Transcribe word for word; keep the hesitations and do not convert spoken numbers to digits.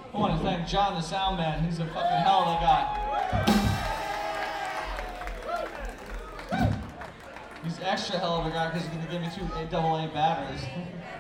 I want to thank John the sound man. He's a fucking hell of a guy. He's extra hell of a guy because he's going to give me two double A batteries.